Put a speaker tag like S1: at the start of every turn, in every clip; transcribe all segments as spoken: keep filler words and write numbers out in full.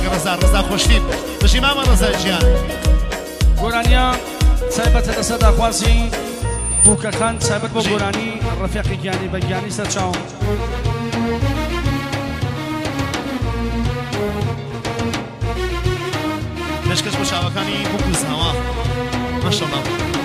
S1: رضا رضا خوشتیب بشی ماما رضا جیان
S2: گۆرانیا سایبەت لەسەر داخواسی بووکەکان سایبەت بۆ گۆرانی ڕەفیقی گیانی بە گیانی سەرچاوم
S1: پێشکەش بۆ چاوەکانی بووک و زاوا ماشەڵڵا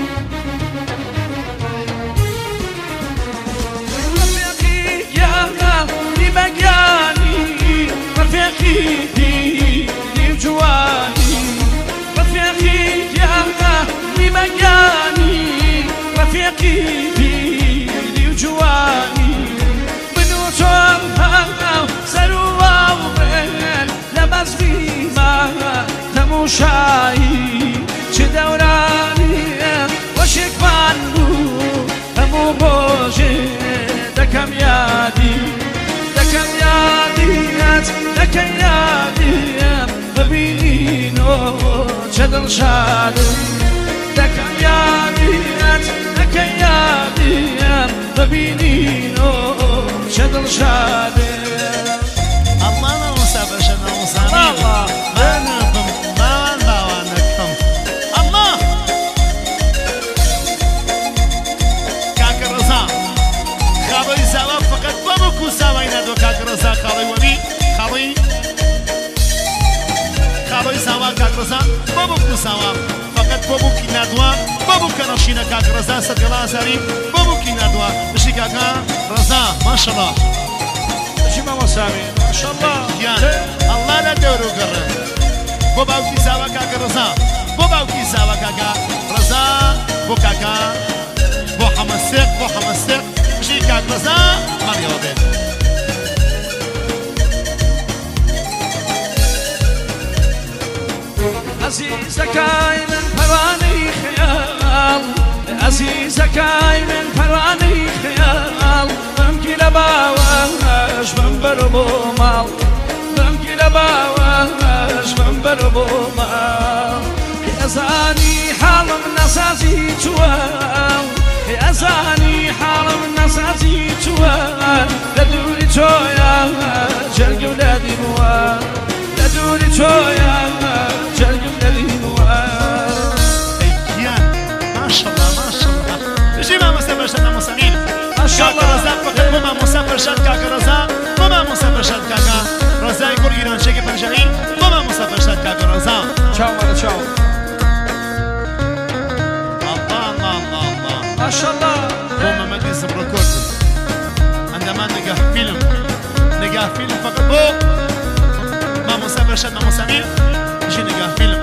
S2: ڕەفیقی گیانی بە گیانی ڕەفیقی دیری و جوانی ڕەفیقی گیانی بە گیانی ڕەفیقی دیری و جوانی من و تۆم هەڵ سەر و ئاوڕێن لە بەزمی ماوە تەموشایی چ دەورانیە وەشێکمان بوو هەموو ڕۆژێ دەکەم یادی دەکەم یادیت دەکەم یادیم ببینینەوە چە دڵشادم دەکەم یادیت دەکەم یادیم ببینینەوە چە دڵشادم
S1: ئەڵڵا نامۆستا بەشە نامۆسانی مانەبم ماوان باوانەکەم ئەڵڵا کاکە ڕەزا خاڵەی زاوا فقط بۆ بکو زاوای نادۆ کاکە ڕەزا خاڵەی وەبی خاڵەی خاڵەی زاوا کاکە ڕەزا بۆ بکو زاوا فقط بۆ بووکی نادووە بۆ بووکە نەخشینە کاکە ڕەزا سەرگەڵا ئازاری بۆ بووکی نادووە بشی کاکە ڕەزا ماشەڵڵا
S2: بشی ماما سامی ماشەڵڵا
S1: گیان ئەڵڵا لە دەورە و گەڕن بۆ باوکی زاوا کاکە ڕەزا بۆ باوکی زاوا کاکە ڕەزا بۆ کاکە بۆ حەمەستێق بۆ حەمەستێق بشی کاکە ڕەزا ماریەوە بێت
S2: عزیزەکەی من پەروانەی خەیاڵ عزیزەکەی من پەروانەی خەیاڵ بەمگی لە باوەش بم بەرە بۆ ماڵ بەمگی لە باوەش بم بەرە بۆ ماڵ ئەزانی حاڵم نەسازی تووە ئەزانی حاڵم نەسازی تووە لە دووری تۆیە جەرگە و لادی بووە لە دووری تۆیە جەرگم لەدی بووە
S1: گیان ماشەڵڵا ماشەڵڵا بژی مامۆستا بەرشاد مامۆسامین کاکە ڕەزا فقط بۆ مامۆستا بەرشاد کاکە ڕەزا بۆ مامۆستا بەرشاد کاکە ڕەزای کوڕ گیرانچێکی پەنجەری بۆ مامۆستا بەرشاد کاکە ڕەزا
S2: چاومانە چاو
S1: ئەڵڵا ئەڵڵا ئەڵڵا ئەڵڵا
S2: ماشەڵڵا
S1: بۆ مەمەدی زبڕە کورد ئەندەمان نگاه فیلم نگاه فیلم فقط بۆ مامۆستا بەرشاد مامۆسامین بژی نگاه فیلم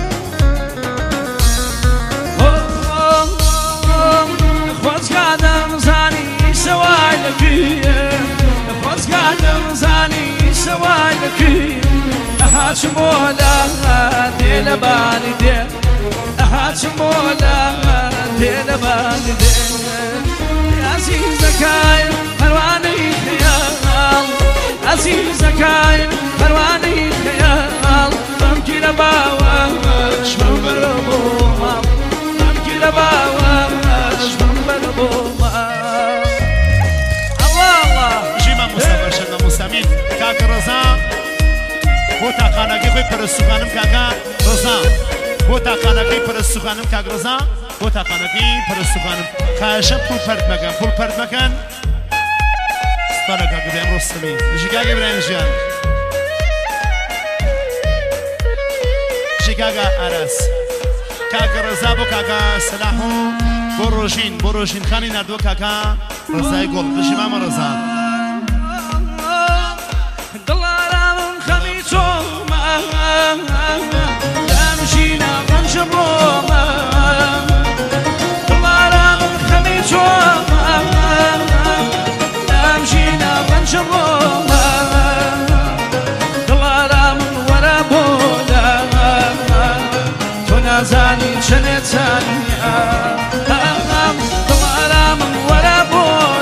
S2: خۆزگادەم زانی سەوای لەکوێ خۆزگادەم زانی سەوای لەکوێ ئەهاچم بۆ لە دێ لە بانی دێ ئەهاچم بۆ لە دێ لە بانی دێ عەزیزەکەی پەروانەی خەیاڵ عەزیزەکەی پەروانەی خەیاڵ بەمگی لە باوەش بم بەرە بۆ ماڵ بەمگی لە باوەش بم بەرە بۆ ماڵ ئەڵڵا ئەڵڵا
S1: بژی مامۆستا بەرشاد مامۆسامین کاکە ڕەزا بۆ تاقانەکەی خۆی پەرستوخانم کاکە ڕەزا بۆ تاقانەکەی پەرستوخانم کاکە ڕەزا بۆ تاقانەکەی پەرستوخانم خایشە پوڵ پەرد مەکەن پوڵ پەرد مەکەن سپارە کاکە بێم ڕۆستەمی بژی کاکە ئیبراهیم ژیان بژی کاکە ئاراس کاکە ڕەزا بۆ کاکە سەلاح و بۆ ڕۆژین بۆ ڕۆژین خانی نردووە کاکە ڕەزای گوڵ بژی مامە ڕەزا
S2: دڵارامم خەمی تۆمە دامژینە ڕەنجە ڕۆمە دڵارامم خەمی تۆمە دامژینە ڕەنجە ڕۆمە دڵارامم وەرە بۆ تۆ نازانی چەنێ چانیە دڵارامم وەرە بۆ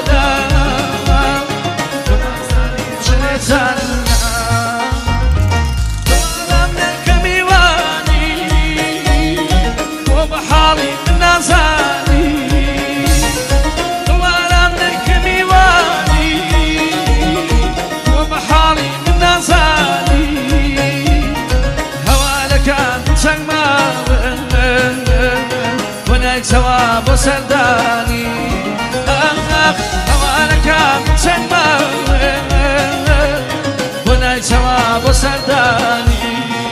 S2: دڵم نەکەمی وانی بۆ بە حاڵی من نازانی دڵارم نەکەمی وانی بۆ بە حاڵی من نازانی سردانی آخ هەوانەکان چەند ماوێ بۆ نایچەوە بۆ سەردانی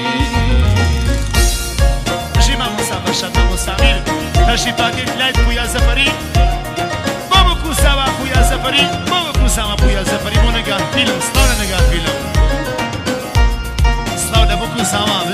S1: ژیما موسا بەشەتە مستەمیر تەشی پاکێک لایت پویا زەفەری بۆ بکو ساوا پویا زەفەری بۆ بکو ساوا پویا زەفەری بۆ نەگان فیلم سڵاو لە نەگان فیلم سڵاو لە بکو ساوا